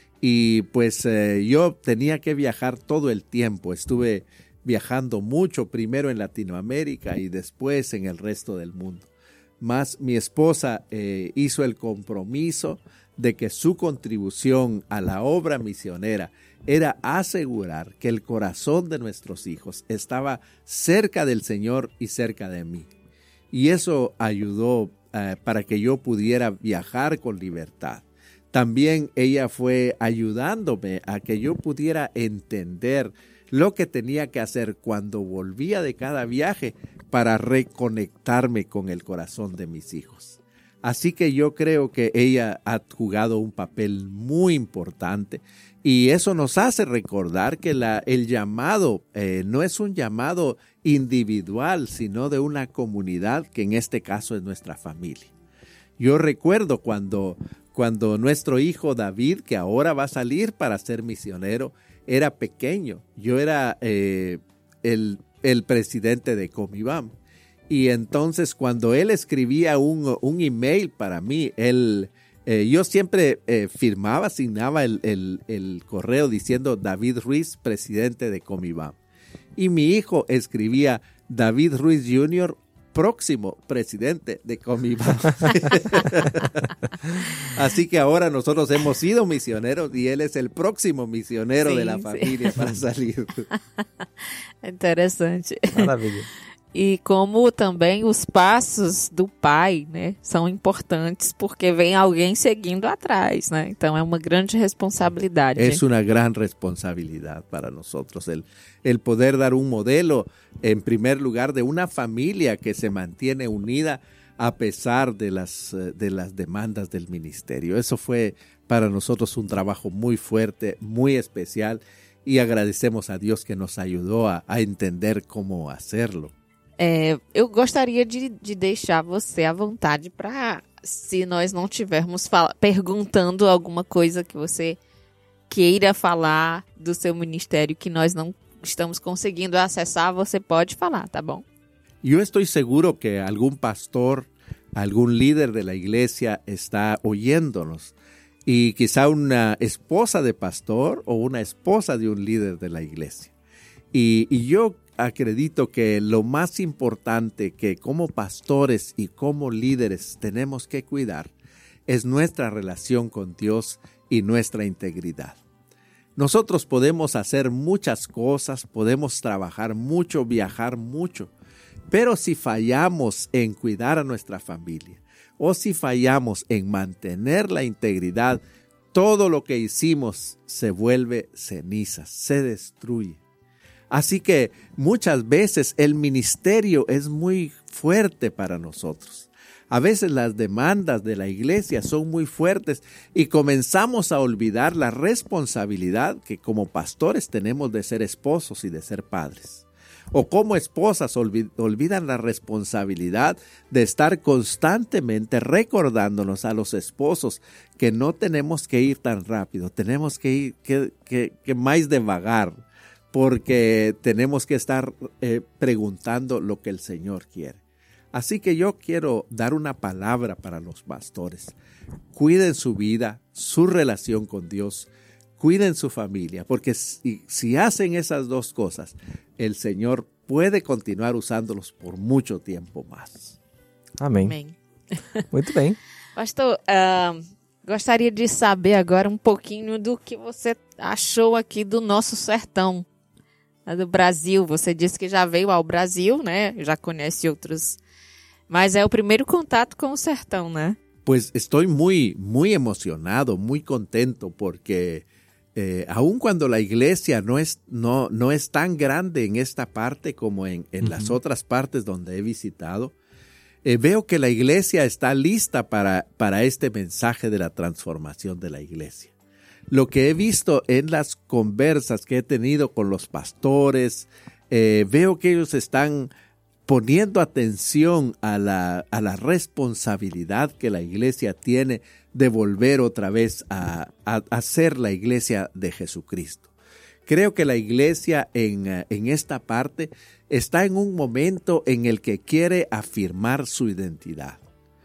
Y pues eh, yo tenía que viajar todo el tiempo. Estuve viajando mucho, primero en Latinoamérica y después en el resto del mundo. Más mi esposa eh, hizo el compromiso de que su contribución a la obra misionera era asegurar que el corazón de nuestros hijos estaba cerca del Señor y cerca de mí. Y eso ayudó uh, para que yo pudiera viajar con libertad. También ella fue ayudándome a que yo pudiera entender lo que tenía que hacer cuando volvía de cada viaje para reconectarme con el corazón de mis hijos. Así que yo creo que ella ha jugado un papel muy importante y eso nos hace recordar que la, el llamado eh, no es un llamado individual, sino de una comunidad que en este caso es nuestra familia. Yo recuerdo cuando, cuando nuestro hijo David, que ahora va a salir para ser misionero, era pequeño. Yo era eh, el, el presidente de Comibam. Y entonces cuando él escribía un, un email para mí, él, eh, yo siempre eh, firmaba, asignaba el, el, el correo diciendo David Ruiz, presidente de Comibam. Y mi hijo escribía David Ruiz junior, próximo presidente de Comibam. Así que ahora nosotros hemos sido misioneros y él es el próximo misionero sim, de la sim. familia para salir. Interessante. Maravilha. E como também os passos do pai, né, são importantes porque vem alguém seguindo atrás, né? Então é uma grande responsabilidade. Es una gran responsabilidad para nosotros el, el poder dar un modelo, en primer lugar, de una familia que se mantiene unida a pesar de las, de las demandas del ministerio. Eso fue para nosotros un trabajo muy fuerte, muy especial y agradecemos a Dios que nos ayudó a, a entender cómo hacerlo. É, eu gostaria de, de deixar você à vontade para, se nós não tivermos fala, perguntando alguma coisa que você queira falar do seu ministério que nós não estamos conseguindo acessar, você pode falar, tá bom? Yo estoy seguro que algún pastor, algún líder de la iglesia está oyéndonos y quizá una esposa de pastor o una esposa de un líder de la iglesia. Y, y yo acredito que lo más importante que como pastores y como líderes tenemos que cuidar es nuestra relación con Dios y nuestra integridad. Nosotros podemos hacer muchas cosas, podemos trabajar mucho, viajar mucho, pero si fallamos en cuidar a nuestra familia o si fallamos en mantener la integridad, todo lo que hicimos se vuelve ceniza, se destruye. Así que muchas veces el ministerio es muy fuerte para nosotros. A veces las demandas de la iglesia son muy fuertes y comenzamos a olvidar la responsabilidad que como pastores tenemos de ser esposos y de ser padres. O como esposas olvidan la responsabilidad de estar constantemente recordándonos a los esposos que no tenemos que ir tan rápido, tenemos que ir que, que, que más devagar, porque tenemos que estar eh, preguntando lo que el Señor quiere. Así que yo quiero dar una palabra para los pastores. Cuiden su vida, su relación con Dios, cuiden su familia, porque si, si hacen esas dos cosas, el Señor puede continuar usándolos por mucho tiempo más. Amém. Amém. Muito bem. Pastor, uh, gostaria de saber agora um pouquinho do que você achou aqui do nosso sertão, do Brasil. Você disse que já veio ao Brasil, né? Já conhece outros, mas é o primeiro contato com o sertão, né? Pues estoy muy, muy emocionado, muy contento porque eh, aun cuando la iglesia no es, no, no es tan grande en esta parte como en, en uh-huh. las otras partes donde he visitado, eh, veo que la iglesia está lista para, para este mensaje de la transformación de la iglesia. Lo que he visto en las conversas que he tenido con los pastores, eh, veo que ellos están poniendo atención a la, a la responsabilidad que la iglesia tiene de volver otra vez a, a, a ser la iglesia de Jesucristo. Creo que la iglesia en, en esta parte está en un momento en el que quiere afirmar su identidad.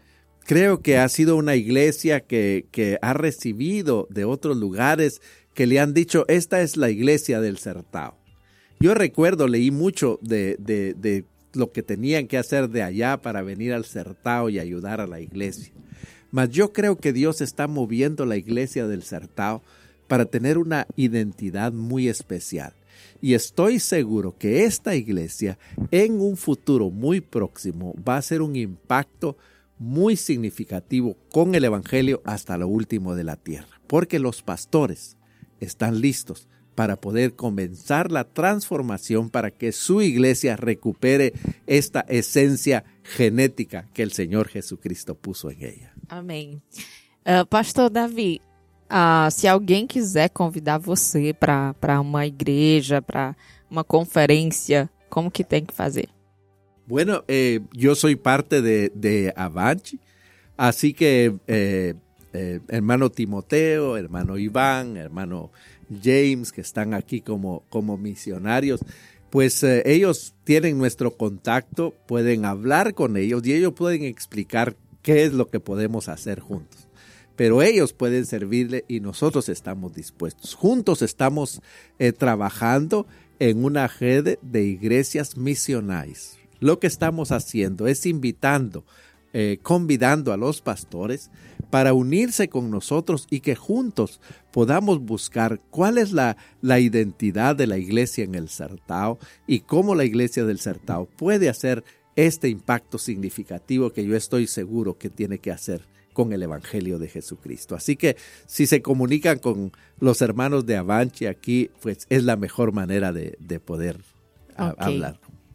Creo que ha sido una iglesia que, que ha recibido de otros lugares que le han dicho, esta es la iglesia del Certao. Yo recuerdo, leí mucho de, de, de lo que tenían que hacer de allá para venir al Certao y ayudar a la iglesia. Mas yo creo que Dios está moviendo la iglesia del Certao para tener una identidad muy especial. Y estoy seguro que esta iglesia en un futuro muy próximo va a ser un impacto muy significativo con el evangelio hasta lo último de la tierra, porque los pastores están listos para poder comenzar la transformación para que su iglesia recupere esta esencia genética que el Señor Jesucristo puso en ella. Amém. Uh, Pastor Davi, uh, se alguém quiser convidar você para para uma igreja, para uma conferência, como que tem que fazer? Bueno, eh, yo soy parte de, de Avanti, así que eh, eh, hermano Timoteo, hermano Iván, hermano James, que están aquí como, como misionarios, pues eh, ellos tienen nuestro contacto, pueden hablar con ellos y ellos pueden explicar qué es lo que podemos hacer juntos. Pero ellos pueden servirle y nosotros estamos dispuestos. Juntos estamos eh, trabajando en una red de iglesias misionales. Lo que estamos haciendo es invitando, eh, convidando a los pastores para unirse con nosotros y que juntos podamos buscar cuál es la, la identidad de la iglesia en el Certao y cómo la iglesia del Certao puede hacer este impacto significativo que yo estoy seguro que tiene que hacer con el evangelio de Jesucristo. Así que si se comunican con los hermanos de Avanti aquí, pues es la mejor manera de, de poder a, okay. hablar.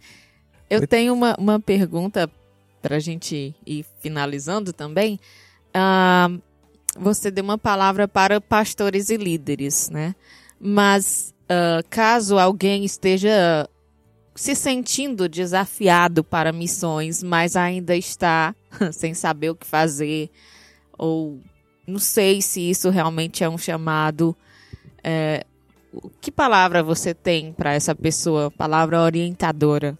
Eu tenho uma, uma pergunta para a gente ir finalizando também. Uh, você deu uma palavra para pastores e líderes, né? Mas uh, caso alguém esteja se sentindo desafiado para missões, mas ainda está sem saber o que fazer, ou não sei se isso realmente é um chamado, é, que palavra você tem para essa pessoa? Palavra orientadora.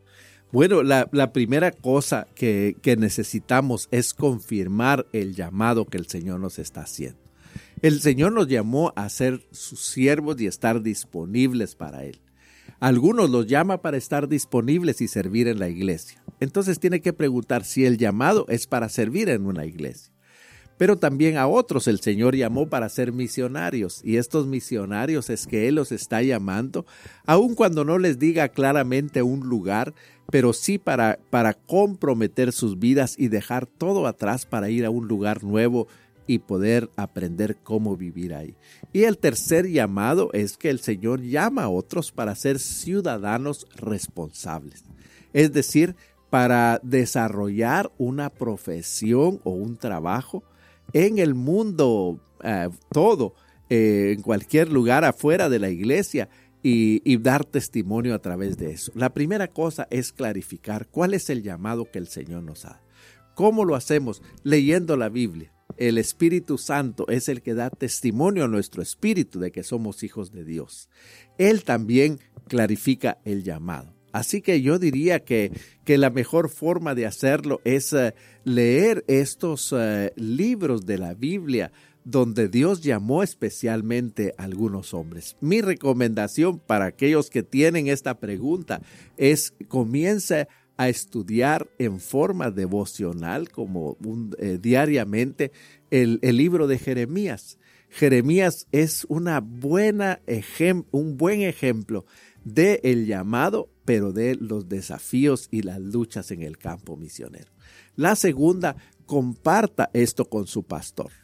Bueno, la, la primera cosa que, que necesitamos es confirmar el llamado que el Señor nos está haciendo. El Señor nos llamó a ser sus siervos y estar disponibles para Él. Algunos los llama para estar disponibles y servir en la iglesia. Entonces tiene que preguntar si el llamado es para servir en una iglesia. Pero también a otros el Señor llamó para ser misionarios, y estos misionarios es que Él los está llamando, aun cuando no les diga claramente un lugar, pero sí para, para comprometer sus vidas y dejar todo atrás para ir a un lugar nuevo y poder aprender cómo vivir ahí. Y el tercer llamado es que el Señor llama a otros para ser ciudadanos responsables, es decir, para desarrollar una profesión o un trabajo en el mundo uh, todo, eh, en cualquier lugar afuera de la iglesia y, y dar testimonio a través de eso. La primera cosa es clarificar cuál es el llamado que el Señor nos da. ¿Cómo lo hacemos? Leyendo la Biblia. El Espíritu Santo es el que da testimonio a nuestro espíritu de que somos hijos de Dios. Él también clarifica el llamado. Así que yo diría que, que la mejor forma de hacerlo es uh, leer estos uh, libros de la Biblia donde Dios llamó especialmente a algunos hombres. Mi recomendación para aquellos que tienen esta pregunta es comience a estudiar en forma devocional, como un, eh, diariamente, el, el libro de Jeremías. Jeremías es una buena ejem- un buen ejemplo de el llamado, pero de los desafíos y las luchas en el campo misionero. La segunda, comparta esto con su pastor.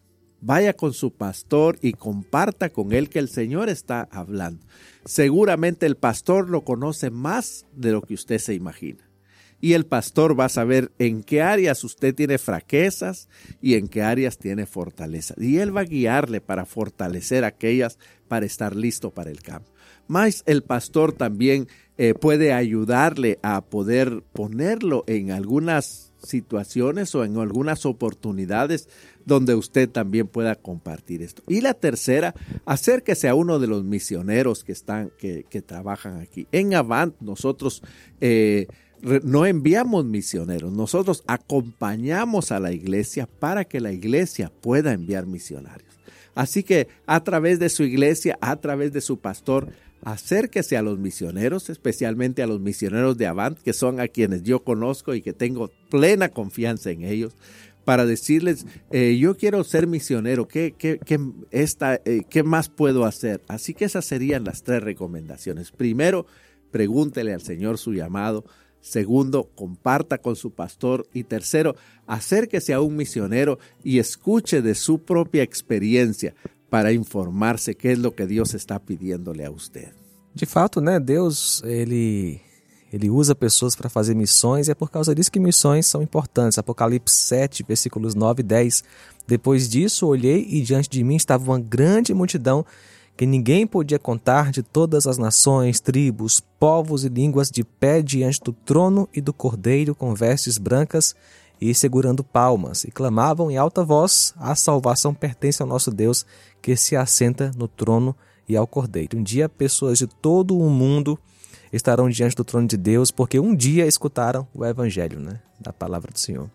vaya con su pastor y comparta con él que el Señor está hablando. Seguramente el pastor lo conoce más de lo que usted se imagina. Y el pastor va a saber en qué áreas usted tiene fraquezas y en qué áreas tiene fortaleza. Y él va a guiarle para fortalecer aquellas para estar listo para el cambio. Más el pastor también eh, puede ayudarle a poder ponerlo en algunas situaciones o en algunas oportunidades donde usted también pueda compartir esto. Y la tercera, acérquese a uno de los misioneros que están, que, que trabajan aquí. En Avant nosotros eh, no enviamos misioneros, nosotros acompañamos a la iglesia para que la iglesia pueda enviar misionarios. Así que a través de su iglesia, a través de su pastor, acérquese a los misioneros, especialmente a los misioneros de Avant, que son a quienes yo conozco y que tengo plena confianza en ellos, para decirles, eh, yo quiero ser misionero, ¿qué, qué, qué, esta, eh, ¿qué más puedo hacer? Así que esas serían las tres recomendaciones. Primero, pregúntele al Señor su llamado. Segundo, comparta con su pastor. Y tercero, acérquese a un misionero y escuche de su propia experiencia para informarse qué es lo que Deus está pidiéndole a usted. De fato, né, Deus, ele, ele usa pessoas para fazer missões, e é por causa disso que missões são importantes. Apocalipse sete, versículos nove e dez. Depois disso, olhei e diante de mim estava uma grande multidão que ninguém podia contar, de todas as nações, tribos, povos e línguas, de pé diante do trono e do Cordeiro, com vestes brancas e segurando palmas, e clamavam em alta voz: a salvação pertence ao nosso Deus, que se assenta no trono e ao Cordeiro. Um dia pessoas de todo o mundo estarão diante do trono de Deus, porque um dia escutaram o Evangelho, né, da palavra do Senhor.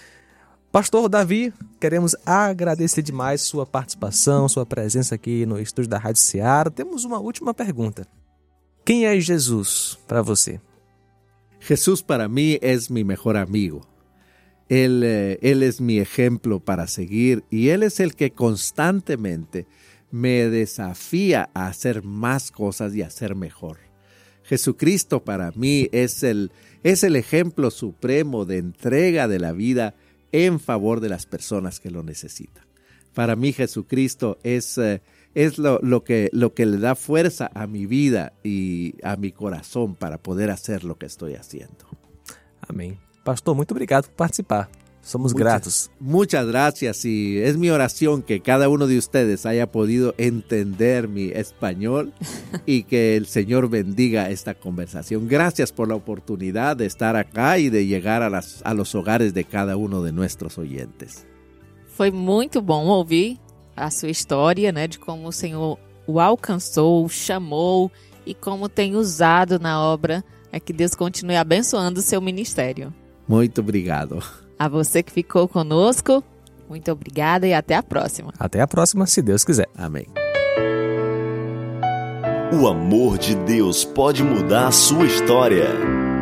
Pastor Davi, queremos agradecer demais sua participação, sua presença aqui no estúdio da Rádio Seara. Temos uma última pergunta. Quem é Jesus para você? Jesús para mí es mi mejor amigo. Él, eh, él es mi ejemplo para seguir y Él es el que constantemente me desafía a hacer más cosas y a ser mejor. Jesucristo para mí es el, es el ejemplo supremo de entrega de la vida en favor de las personas que lo necesitan. Para mí Jesucristo es, eh, es lo, lo, que, lo que le da fuerza a mi vida y a mi corazón para poder hacer lo que estoy haciendo. Amém. Pastor, muito obrigado por participar. Somos muchas, gratos. Muchas gracias y es mi oración que cada uno de ustedes haya podido entender mi español y que el Señor bendiga esta conversación. Gracias por la oportunidad de estar acá y de llegar a, las, a los hogares de cada uno de nuestros oyentes. Foi muito bom ouvir a sua história, né, de como o Senhor o alcançou, o chamou e como tem usado na obra. É que Deus continue abençoando o seu ministério. Muito obrigado. A você que ficou conosco, muito obrigada e até a próxima. Até a próxima, se Deus quiser. Amém. O amor de Deus pode mudar a sua história.